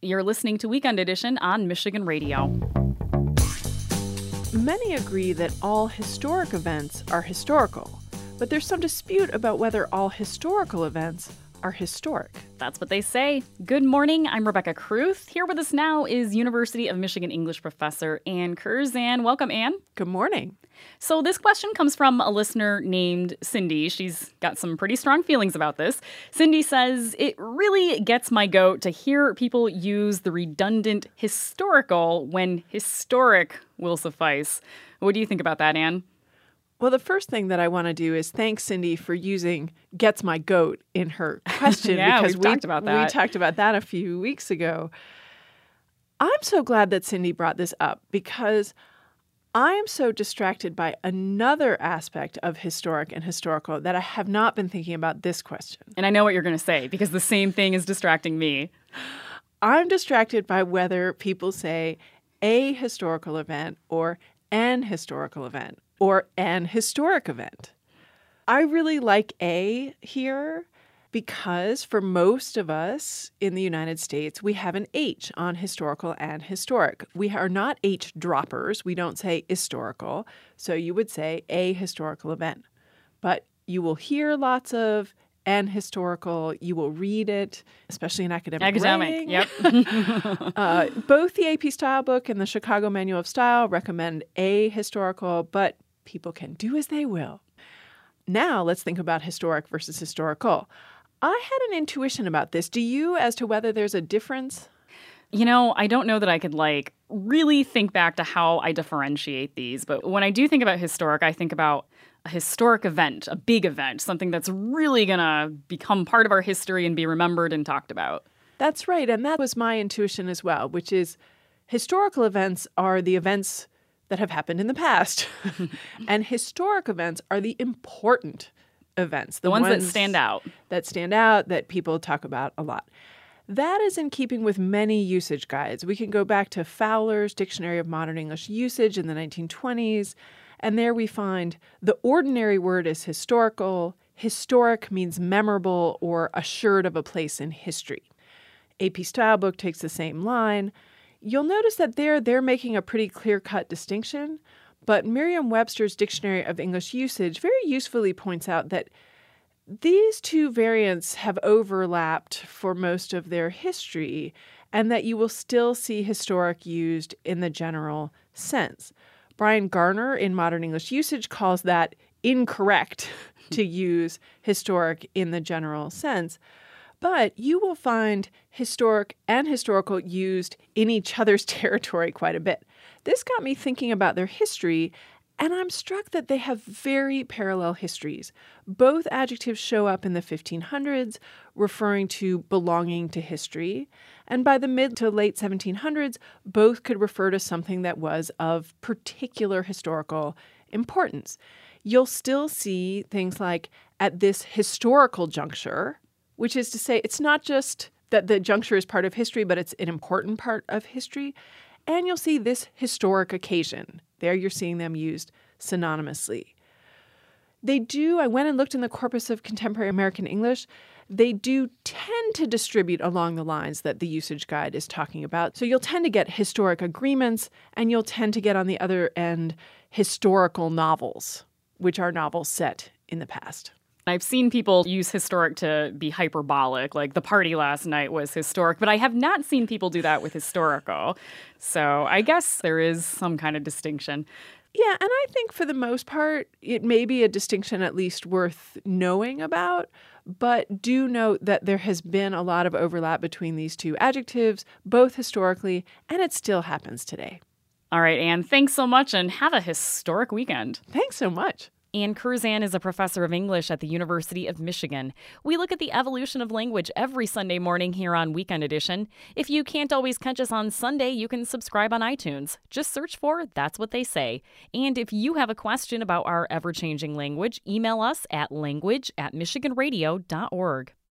You're listening to Weekend Edition on Michigan Radio. Many agree that all historic events are historical, but there's some dispute about whether all historical events are historic. That's what they say. Good morning. I'm Rebecca Kruth. Here with us now is University of Michigan English professor Ann Curzan. Welcome, Ann. Good morning. So this question comes from a listener named Cindy. She's got some pretty strong feelings about this. Cindy says, it really gets my goat to hear people use the redundant historical when historic will suffice. What do you think about that, Ann? Well, the first thing that I want to do is thank Cindy for using gets my goat in her question. Yeah, because we talked about that. We talked about that a few weeks ago. I'm so glad that Cindy brought this up because I am so distracted by another aspect of historic and historical that I have not been thinking about this question. And I know what you're going to say because the same thing is distracting me. I'm distracted by whether people say a historical event or an historical event or an historic event. I really like A here because for most of us in the United States, we have an H on historical and historic. We are not H droppers. We don't say historical. So you would say a historical event. But you will hear lots of an historical. You will read it, especially in academic writing. Yep. Both the AP Style book and the Chicago Manual of Style recommend a historical, but people can do as they will. Now let's think about historic versus historical. I had an intuition about this. Do you, as to whether there's a difference? You know, I don't know that I could really think back to how I differentiate these. But when I do think about historic, I think about a historic event, a big event, something that's really going to become part of our history and be remembered and talked about. That's right. And that was my intuition as well, which is historical events are the events that have happened in the past. And historic events are the important events. The ones that stand out. That stand out, that people talk about a lot. That is in keeping with many usage guides. We can go back to Fowler's Dictionary of Modern English Usage in the 1920s, and there we find the ordinary word is historical. Historic means memorable or assured of a place in history. AP Style book takes the same line. You'll notice that they're making a pretty clear-cut distinction, but Merriam-Webster's Dictionary of English Usage very usefully points out that these two variants have overlapped for most of their history, and that you will still see historic used in the general sense. Brian Garner in Modern English Usage calls that incorrect to use historic in the general sense. But you will find historic and historical used in each other's territory quite a bit. This got me thinking about their history, and I'm struck that they have very parallel histories. Both adjectives show up in the 1500s, referring to belonging to history, and by the mid to late 1700s, both could refer to something that was of particular historical importance. You'll still see things like at this historical juncture, which is to say it's not just that the juncture is part of history, but it's an important part of history. And you'll see this historic occasion. There you're seeing them used synonymously. I went and looked in the corpus of contemporary American English. They do tend to distribute along the lines that the usage guide is talking about. So you'll tend to get historic agreements, and you'll tend to get on the other end historical novels, which are novels set in the past. I've seen people use historic to be hyperbolic, like the party last night was historic, but I have not seen people do that with historical. So I guess there is some kind of distinction. Yeah, and I think for the most part, it may be a distinction at least worth knowing about, but do note that there has been a lot of overlap between these two adjectives, both historically, and it still happens today. All right, Ann, thanks so much, and have a historic weekend. Thanks so much. Ann Curzan is a professor of English at the University of Michigan. We look at the evolution of language every Sunday morning here on Weekend Edition. If you can't always catch us on Sunday, you can subscribe on iTunes. Just search for That's What They Say. And if you have a question about our ever-changing language, email us at language@michiganradio.org.